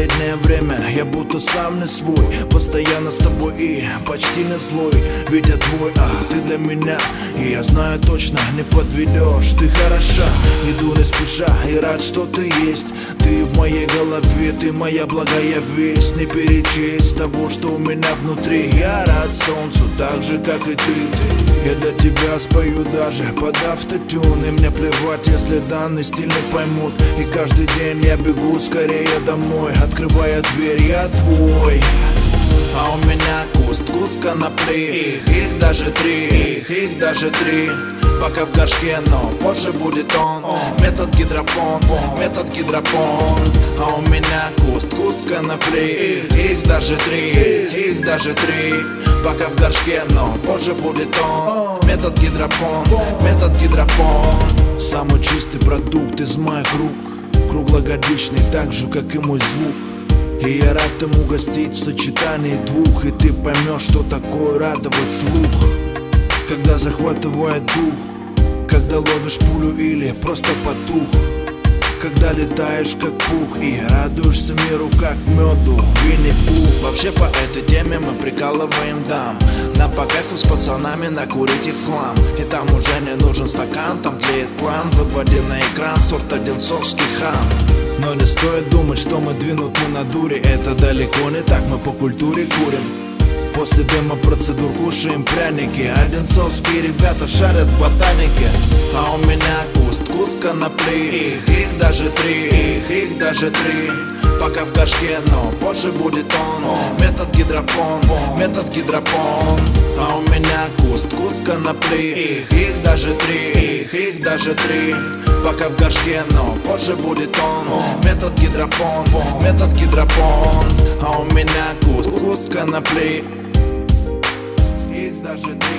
Последнее время я будто сам не свой, постоянно с тобой и почти не злой. Видя твой, ты для меня, и я знаю точно, не подведешь. Ты хороша, иду не спеша и рад, что ты есть. Ты в моей голове, ты моя благая весть. Не перечесть того, что у меня внутри. Я рад солнцу, так же, как и ты. Я для тебя спою даже под автотюн. И мне плевать, если данный стиль не поймут. И каждый день я бегу скорее домой, открывая дверь, я твой. А у меня куст конопли, их даже три, их даже три. Пока в горшке, но позже будет он. Метод гидропон, метод гидропон. А у меня куст конопли, их даже три, их даже три. Пока в горшке, но позже будет он. Метод гидропон, метод гидропон. Самый чистый продукт из моих рук, круглогодичный, так же, как и мой звук. И я рад им угостить в сочетании двух. И ты поймешь, что такое радовать слух, когда захватывает дух, когда ловишь пулю или просто потух, когда летаешь как пух и радуешься миру как меду, Винни-Пух. Вообще по этой теме мы прикалываем дам. Нам по кайфу с пацанами накурить их в хлам. И там уже не нужен стакан, там тлеет план. Выводи на экран сорт одинцовский хам. Но не стоит думать, что мы двинуты на дуре. Это далеко не так, мы по культуре курим. После демо-процедур кушаем пряники. Одинцовские ребята шарят в ботанике. А у меня куст конопли, их даже три, их даже три. Пока в горшке, но позже будет он. Метод гидропон, метод гидропон. А у меня куст конопли, их даже три, их даже три. Пока в горшке, но позже будет он. Метод гидропон, метод гидропон. А у меня куст конопли, их даже три.